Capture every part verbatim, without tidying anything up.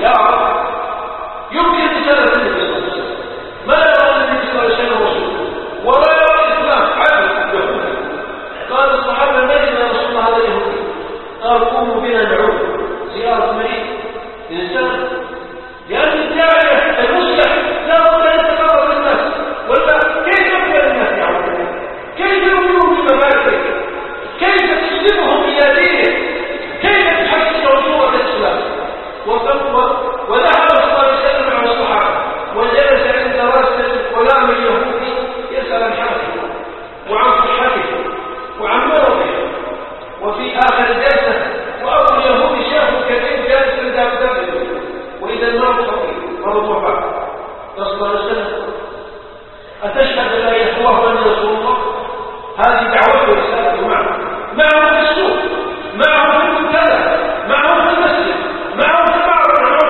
يا رب يمكن رسالة النبي صلى الله عليه وسلم ما يرى النبي صلى الله عليه وسلم رسوله ولا يرى الإسلام عدل يهودي. قال الصحابة من يا رسول الله هذا يهودي؟ قال قوموا بنا نعود زيارة مريض إنسان، لأن الداعية المصلح لا بد أن يتقرب الناس، ولا كيف يقبل الناس يعودون؟ كيف يؤمنون بمبادئ؟ كيف تسلمهم إلى دينه؟ كيف تحسن صورة الإسلام؟ وذهب صلى الله عليه وسلم مع الصحابة وجلس عند راس الغلام اليهودي يسأل عن حالته وعن صحته وعن مرضه. وفي آخر الجلسة وأبو اليهودي شافه كثير جالس عند أبدابه وإذا المرض خطير مرض وفاة. صلى الله عليه وسلم أتشهد أن لا إله إلا الله وأن رسول الله؟ هذه دعوته ورسالته معه معه في السوق، معه في المنتدى، معه في المسجد، معه في المعرض، معه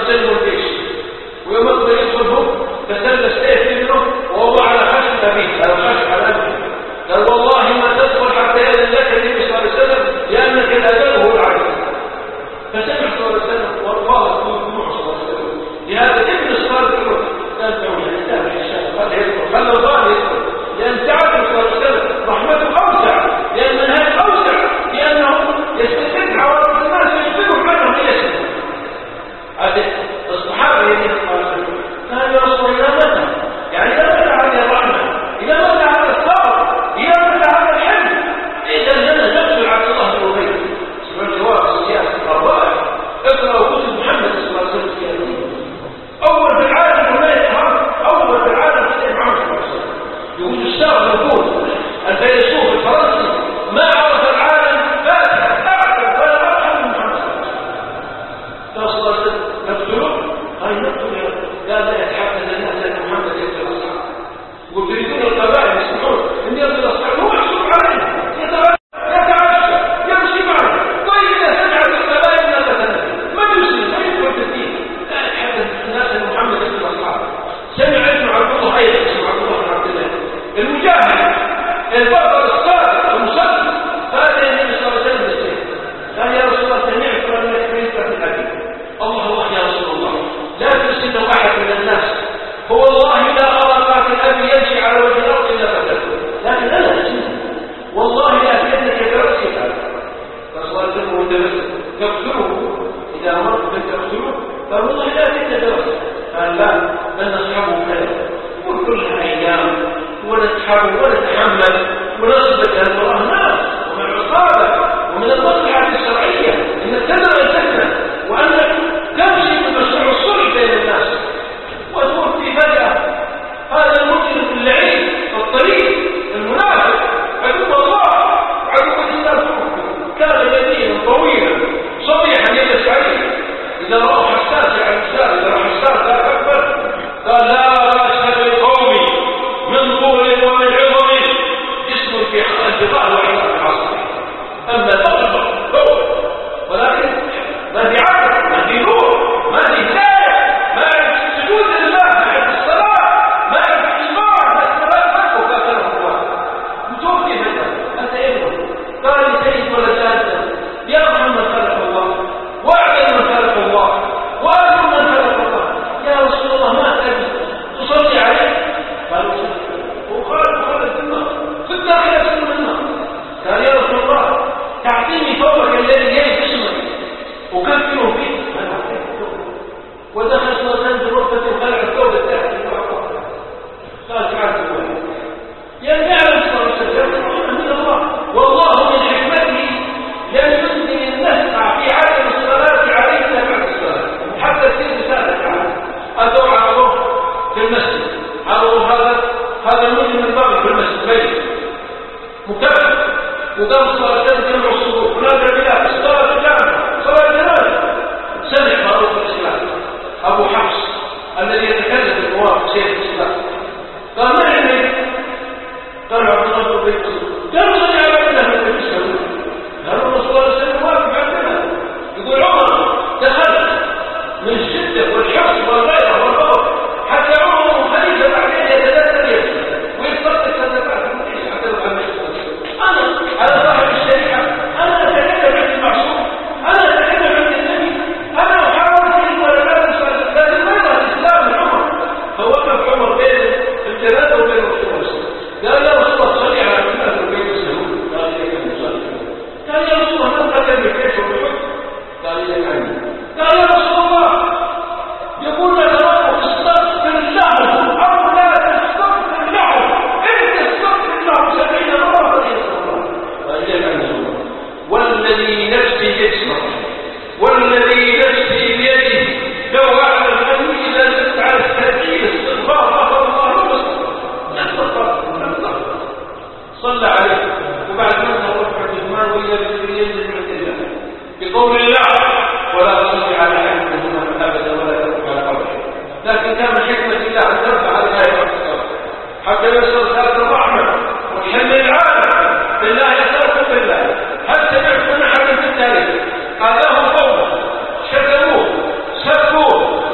يستلموا الجيش، ويوم يقدر يدخلهم تسلس سيف منه وهو على خشب أبيه، على خشب على أبيه. قال والله ما تدخل حتى يأذن لك النبي صلى الله عليه وسلم لأنك الأدب هو العدل. فسمع صلى الله عليه وسلم وارضاه الدموع صلى الله عليه وسلم لهذا ابن الصادق يقول لا تدعوني الإسلام الحشام قال يدخل خلى الله يدخل، لأن تعالى صلى الله عليه وسلم رحمته أوسع، لأن منهج أوسع، لأنه يستفيد عوارض الناس ويجبرهم عنهم يسلم. هذا الصحابة يقول قال يا رسول الله متى؟ يعني إذا متى على الرحمة، إذا متى على الصبر، إذا متى على الحلم، إذا لنا نقتل عبد الله بن أبي. سمعت جواب السياسة الرائع، اقرأوا كتب محمد صلى الله عليه وسلم السياسية. أول في العالم ولا يتحرك، أول في العالم في محمد صلى الله عليه وسلم. يقول الشاعر يقول الفيلسوف الفرنسي ما عرف العالم فاتح أعلم ولا أرحم من محمد صلى الله عليه وسلم. نقتله؟ هاي نقتله. قال لا يتحدث الناس لأن محمد يقتل أصحابه. وتريدون القبائل يسمعون إن يقتل أصحابه هو يحسب عليه يتعشى يمشي معه. طيب إذا سمعت القبائل لا تتنبه ما يسلم ما يدخل في الدين. لا يتحدث الناس لأن محمد يقتل أصحابه. سمع ابن عبد الله أيضا اسمه عبد الله بن عبد الله المجاهد البطل الصادق المصدق هذا النبي صلى الله عليه وسلم بالسيف. قال يا رسول الله سمعت أنك كرهت في الأبي. الله الله يا رسول الله لا ترسله أحد من الناس، هو والله لا أرى قاتل أبي يمشي على وجه الأرض إلا قتلته، لكن أنا أسلم والله لا أتيتك برأسي هذا. فصلى الله عليه وسلم وتبسم تقتله إذا مرت بك تقتله، قال والله لا أتيتك برأسي. قال لا لن نصحبه كذا وكلها أيام ونتحمل ونتحمل ونصبت المراه ناس ومن العصابة ومن المصلحة الشرعية أنك تدعو الفتنة وأنك تمشي بمشروع الصلح بين الناس وتوفي فجأة هذا المجرم اللعين الطريق المنافق عدو الله عدو الناس كان يدينا طويلا صبيحا يد سعيد إذا رأى حساس على الإنسان إذا رأى حساس لا أكبر قال لا رأس بالقوم من طول ومن عظم جسم في الانتقال وعظم العصر. أما الأغلب ولكن ما في عقل ما في نور ما في هداية ما في سجود لله ما في الصلاة ما في إيمان ما في صلاة وكافره الله متوفي منه أنت ابنه. قال سيد ولا ثالثا يا محمد خلق الله واعلم من خلق الله وأكرم من خلق الله. يا رسول الله ما تجد تصلي عليه؟ قالوا وقال وقال في النار في الداخل يسلم النار. قال يا رسول الله تعطيني فوقك الذي يلي جسمك وكفره فيه. ودخل صلى الله عليه وسلم بغرفة وخلع الثوب التحت قال تعالى يعني يعلم صلى الله عليه وسلم من الله والله من حكمته لم ينزل النسع في عدم الصلاة عليه إلا بعد الصلاة. حتى تصير رسالة تعالى أدعو على الظهر في المسجد على هذا هذا المجرم البغي في المسجد بيت مكفر وقام صلى الله عليه وسلم جمع الصدور ونادى بلاد الصلاة الجامعة صلاة جنازة. سمع معروف الإسلام أبو حفص الذي يتكلم في المواقف سيد الإسلام قال ما عندك؟ قال عبد الله بن بيت قالوا صلي على الله من الإسلام. قالوا الرسول صلى الله عليه وسلم واقف عندنا. يقول عمر دخل من الشدة والحرص والغيرة والغضب حتى عمر خليفة بعدين يتذكر يسلم ويتصدق صدقات المعيش حتى لو عن أنا على صاحب الشريعة أنا أتكلم عن المعصوم أنا أتكلم عن النبي أنا أحاول فيه ولا لا لكن ماذا الإسلام من عمر. فوقف عمر بين الجنازة وبين رسول الله قال يا رسول الله صلي على الناس وبين المسلمون. قال لي كم يصلي؟ قال يا رسول الله من قتل بالكيش وبالحب؟ قال لي عني. قال يا رسول الله يقول لك ربك استغفر الله أو لا تستغفر له إن تستغفر له سبعين مرة فليستغفر الله. قال لي عني والذي نفسي بيده والذي نفسي بيده لو أعلم أني إذا زدت على السبيل استغفار غفر الله له استغفر صلى عليه. وبعد ذلك رفع الجثمان وإذا بذكر ينزل من الله بقول الله ولا تصلي على أحد منهما أبدا ولا تقم على قبره. لكن كان حكمة الله أن ترفع على الآية والصلاة حتى يصل ذات الرحمة وحل العالم بالله يسرق بالله. هل سمعتم أحدا في التاريخ آذاه قومه شتموه سبوه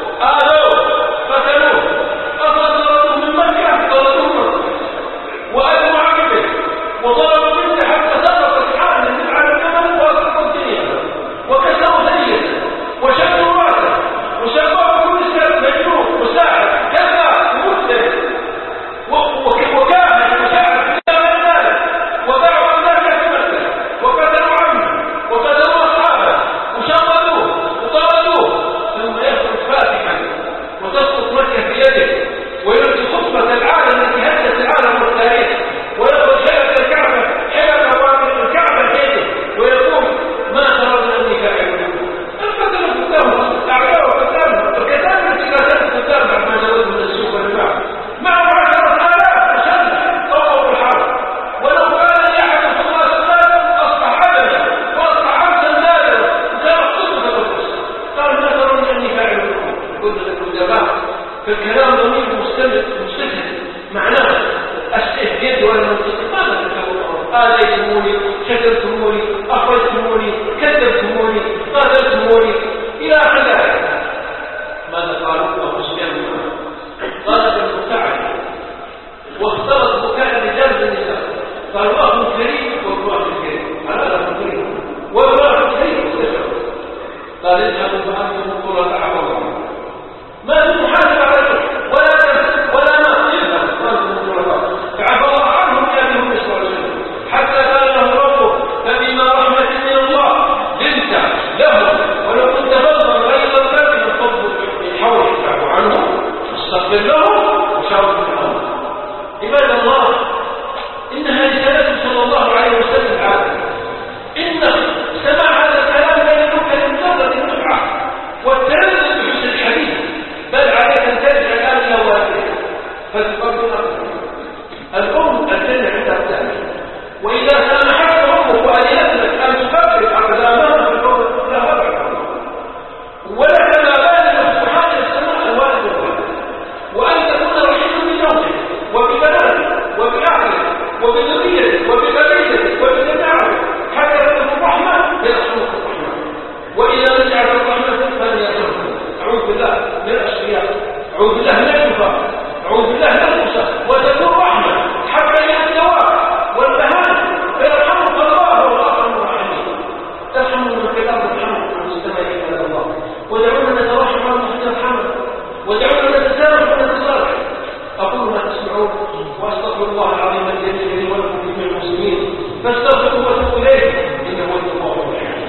فالكلام ضمير مستمر مستفد معناه أسئل يد ولا منطق ماذا تتكلمون؟ آذيتموني، شتمتموني، أخرجتموني، كذبتموني، قاتلتموني إلى آخر ذلك. ماذا قالوا أبو سفيان بن حرب؟ قال المبتعد واختلط بكاء الرجال بالنساء، قال الله كريم والله كريم، على هذا كريم والله كريم واستشعر. قال اذهبوا فأنتم قرة عفوا ما أنتم محاسب على ولا تنسى ولا ما يذهب فأنتم قرة فعفى الله عنهم كانهم يسوى حتى قال له ربه فبما رحمة من الله لنت لهم ولو كنت فضلا غير الباب فانفضوا من حولك فاعف عنهم واستغفر لهم وشاورهم في الامر. عباد الله انها رسالته صلى الله عليه وسلم عادة. ان سماع هذا الكلام لا يدعوك لمجرد النفعه والتلذذ بحسن الحديث، بل عليك ان ترجع الان الى والديك فتقبل اكثر. الام الجنه عندها الثانيه، وإذا سامحت أمك وأذنت لك أن تفكر أقدامها في الأرض لا أبعد، ولك ما بال سبحان السماء الوالد والولد، وأن تكون رحيما بزوجك وببناتك وبأهلك وبذريتك وبقبيلتك وبجماعتك حتى تكون الرحمة يرحمك الرحمن، وإذا رجعت الرحمة فلن يرحمك. أعوذ بالله من الأشقياء، أعوذ بالله من الكفار، أعوذ بالله من القساة، وتكون رحمة حتى يتوافق والبهان فيرحمك الله والأرحم الراحمين. ترحموا من في الأرض يرحمكم من السماء إلى الله، ودعونا نترحم على المسلمين يرحمنا، ودعونا نتسامح ونتصالح. أقول ما تسمعون وأستغفر الله العظيم الجليل لي ولكم جميع المسلمين فاستغفروه وتوبوا إليه إنه هو التواب الرحيم.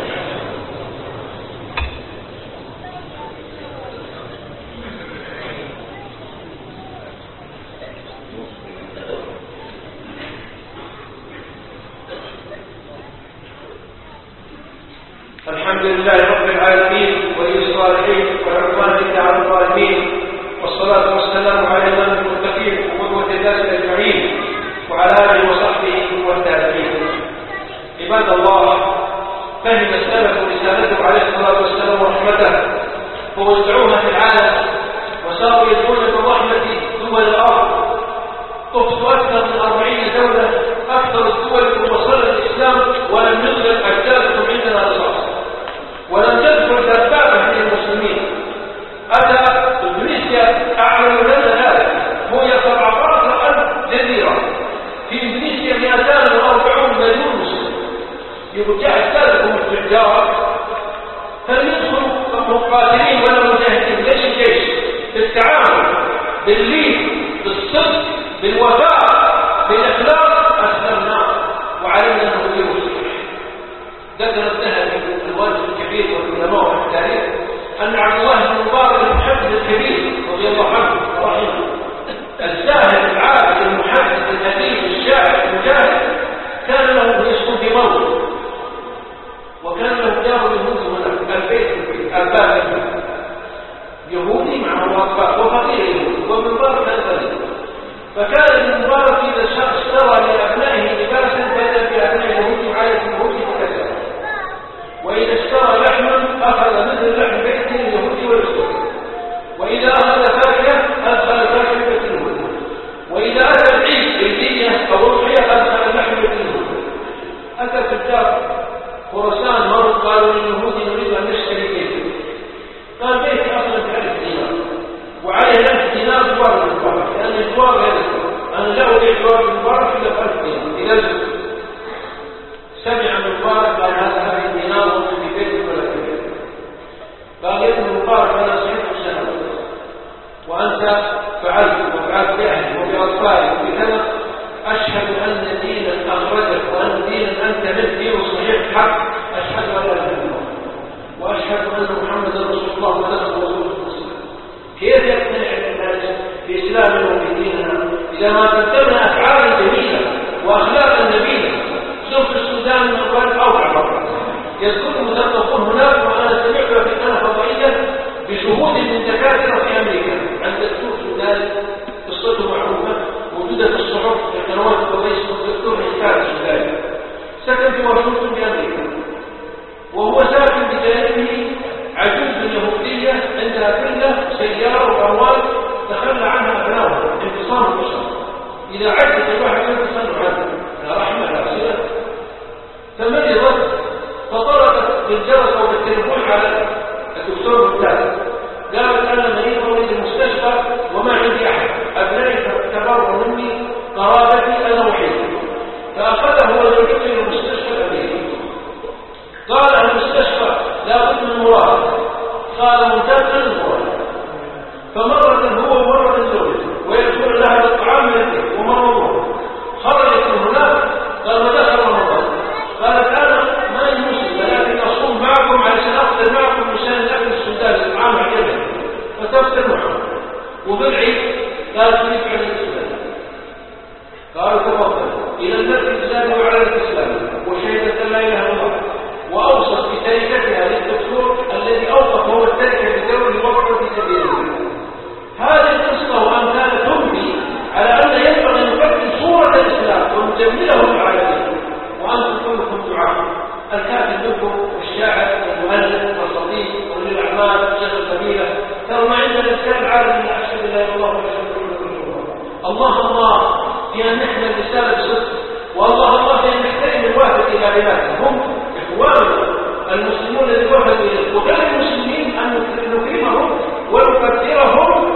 الحمد لله رب العالمين ولي الصالحين والعدوان إلا على الظالمين، والصلاة والسلام على إمام المتقين وقدوة الناس أجمعين وعلى آله وصحبه والتابعين. عباد الله، فهم السلف رسالته عليه الصلاة والسلام ورحمته فوزعوها في العالم وصاروا يدعون بالرحمة دول الأرض. طفت أكثر من أربعين دولة، أكثر الدول الموصلة للإسلام ولم يغلق أجدادكم عندنا رصاص ولم تدخل دبابة من المسلمين. أتى إندونيسيا أعلن لنا ذلك، هي سبعة عشر ألف جزيرة، في إندونيسيا مئتان وأربعون مليون مسلم. يرجع أجدادكم التجار فلم يدخلوا مقاتلين ولا مجاهدين، ليش الجيش بالتعامل باللين بالصدق بالوفاء بالإخلاص أسلمنا وعلمنا أنه غير صحيح. ذكر الذهبي الوالد الكبير والعلماء في التاريخ أن عبد الله بن مبارك المحدث الكبير رضي الله عنه ورحمه الزاهد العابد المحدث الأديب الشاعر المجاهد كان له يسكن في موضع، وكان له دار يهودي هناك البيت الباب يهودي مع موافق وفقير يهودي، وابن مبارك كان ذلك. فكان ابن مبارك إذا اشترى لأبنائه لباسا بدل بأبناء اليهود عادة اليهود وكذا، وإذا اشترى لحما أخذ مثل لحم بيت اليهود والأسود، وإذا أخذ فاكهة أدخل فاكهة بيت اليهود، وإذا أتى العيد عيدية أو أضحية أدخل لحم بيت اليهود. أتى تجار خراسان مروا قالوا لليهود نريد أن نشتري بيت، قال بيتي أصلا بألف دينار وعليه ألف دينار جوار المبارك، لأن الجوار غير أنا لا أريد جوار المبارك إلا بألف دينار. إذا سمع المبارك قال هذا هذه الدينار وأنت في بيت ولا في بيت. قال يا ابن المبارك أنا صحيح سنة وأنت فعلت وفعلت بأهلي وبأطفالي وبكذا، أشهد أن دينا أخرجك وأن دينا أنت من دين صحيح حق، أشهد أن لا إله إلا الله وأشهد أن محمدا رسول الله ونبيه ورسوله. كيف يقتنع الناس بإسلامنا وفي ديننا إذا ما قدمنا أفعالا جميلة وأخلاقا نبيلة؟ زرت السودان من قبل أوقع مرة يذكر مثقفون هناك، وأنا سمعت في سنة فضائية بشهود من دكاترة في أمريكا عند دكتور سوداني قصته معروفة موجودة في الصحف في قنوات الفضائية، الدكتور حكاية السوداني سكن في واشنطن في أمريكا، وهو ساكن بجانبه عجوز يهودية عندها فيلا سيارة وأموال إذا عجز الواحد يتصنع عنه لا رحمة لا صلة، فمرضت فطلبت بالجرس أو بالتليفون على الدكتور ممتاز، قالت أنا مريض أريد المستشفى وما عندي أحد، أبنائي تبروا مني، قرابتي أنا وحيد. فأخذه وجدته إلى المستشفى الأمريكي. قال المستشفى لا بد من مرافق، قال ممتاز المرافق. فمرة هو ومرة زوجته ويأكل لها بالطعام من البيت ومرة خرجت من هناك. قال ودخل رمضان، قالت أنا ما يمسلم لكن أصوم معكم علشان أفطر معكم مشان الأكل السوداني الطعام عجبني، فتفطر معهم وبالعيد قالت لي عن الإسلام. قالوا تفضل إلى المسجد الإسلامي وعلى الإسلام وشهدت أن لا إله إلا الله، وأوصت بتركتها للدكتور الذي أوقف هو التركة بدور الوقت في سبيل الله. هذه القصة وأمثال تنبي على أن ينبغي أن نفكر صورة الإسلام ونجمله العالمين. وأنتم كلكم دعاء، الكاتب منكم والشاعر والمؤلف والخطيب وولي الأعمال شيخ القبيلة، ترى ما عندنا الإنسان العالمي من أشهد لا إله إلا الله وأشهد أن محمدا رسول الله. الله الله في أن نحمل رسالة بصدق، والله الله في أن نحترم الوافد إلى عباده، هم إخواننا المسلمون الذي وفدوا إليه، وغير المسلمين أن نكرمهم ونقدرهم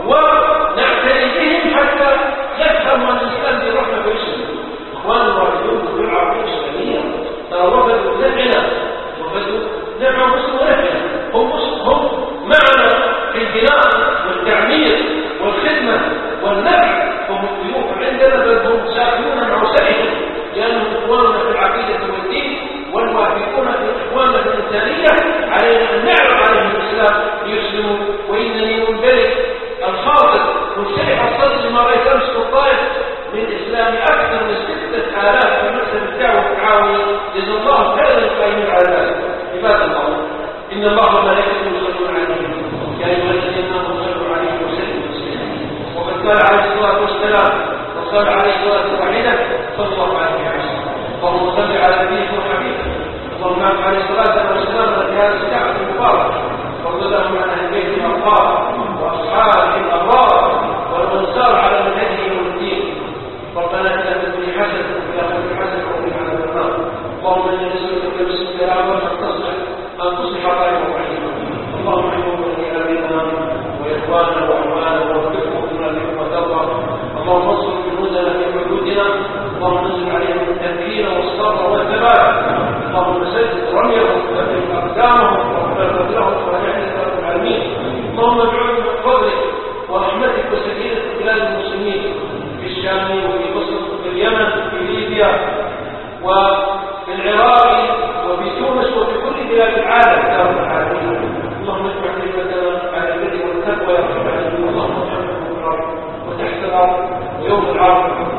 ونعتني بهم حتى يفهموا أن الإسلام في رحمة ويسلم. إخوان الوافدون في العربية الإسلامية ترى وفدوا نفعنا، وفدوا نفع مسلم ونفعنا، هم هم معنا في البناء والتعمير والخدمة والنفع، هم الضيوف عندنا بل هم ساكنون مع وسائلهم، لأنهم إخواننا في العقيدة والدين والوافقون في إخواننا في الإنسانية. علينا أن نعرض عليهم الإسلام ليسلموا. وإنني منبلغ الخاطر منشرح الصدر لما رأيت أمس في الطائف من إسلام أكثر من ستة آلاف في مكتب الدعوة التعاوني، جزا الله خيرا القائمين على ذلك. عباد الله، إن الله وملائكته يصلون على النبي يا أيها الذين آمنوا صلوا عليه وسلموا تسليما. وقد قال عليه الصلاة والسلام وصلى عليه صلاة واحدة صلى الله عليه وسلم. اللهم صل على نبيك وحبيبك، اللهم اعف عليه الصلاة والسلام التي هذه الساعة المباركة، وارضهم عن أهل بيته الأطهار وأصحابه الأبرار والأنصار على منهجه يوم الدين. ربنا اتنا في الدنيا حسنة وفي الآخرة حسنة وقنا عذاب النار. اللهم إنا نسألك باسمك الأعظم أن تصلح أن تصلح طائفة رحمك. اللهم احفظ بني آمنا وإخواننا وأعواننا ووفقهم بما بهم وترضى. اللهم انصر جنودنا في حدودنا، اللهم انزل عليهم التمكين والصبر والثبات. اللهم سدد رميهم وثبت أقدامهم واغفر لهم ونعمة رب العالمين. اللهم ادعوهم بفضلك ورحمتك وسكينة بلاد المسلمين في الشام وفي مصر وفي اليمن وفي ليبيا وفي العراق وفي تونس وفي كل بلاد العالم يا رب العالمين. اللهم اجمع كلمتنا على البر والتقوى يا رب العالمين. اللهم ارحمنا في الارض وتحت الارض ويوم العرض